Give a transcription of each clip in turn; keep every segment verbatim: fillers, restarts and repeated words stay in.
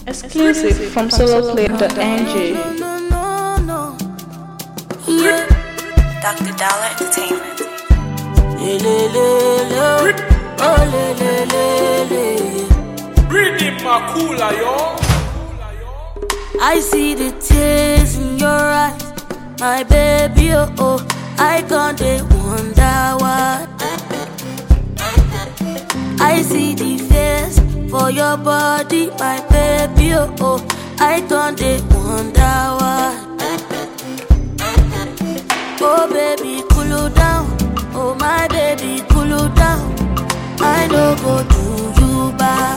Exclusive from solo play dot n g. Doctor Dollar Entertainment. Read it, my cooler, yo. I see the tears in your eyes, my baby, oh, oh. I can't wonder why. I see the face for your body, my baby, oh, oh. I can't wonder why. Oh baby, cool down. Oh my baby, cool down. I no go do you bad.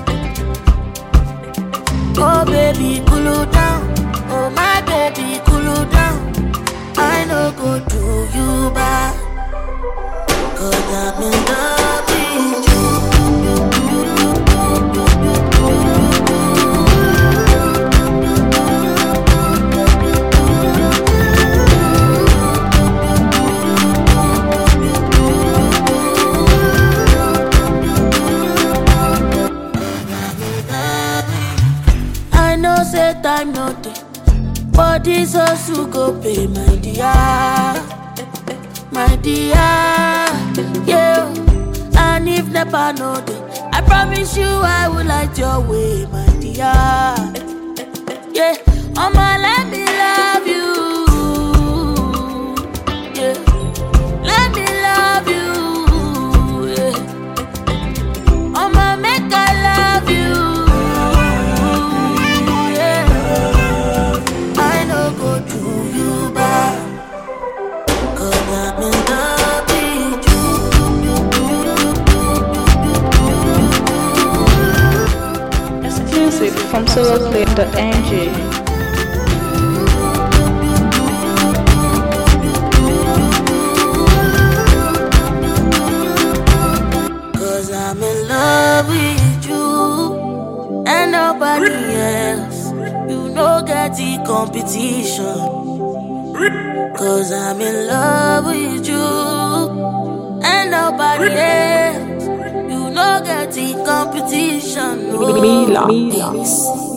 Oh baby, cool down. Oh my baby, cool down. I no go do you bad. Cause I'm in love with you. I know say time no day, but this also go pay, my dear, my dear, yeah. And if never know day, I promise you I will light your way, my dear, yeah. I'ma let me love you, yeah. Let me love you, yeah. I'ma make I love you. Exclusive from solo play dot n g. Cause I'm in love with you and nobody else. You know get the competition. Cause I'm in love with you and nobody else. You know get the competition. No. Mila. Mila.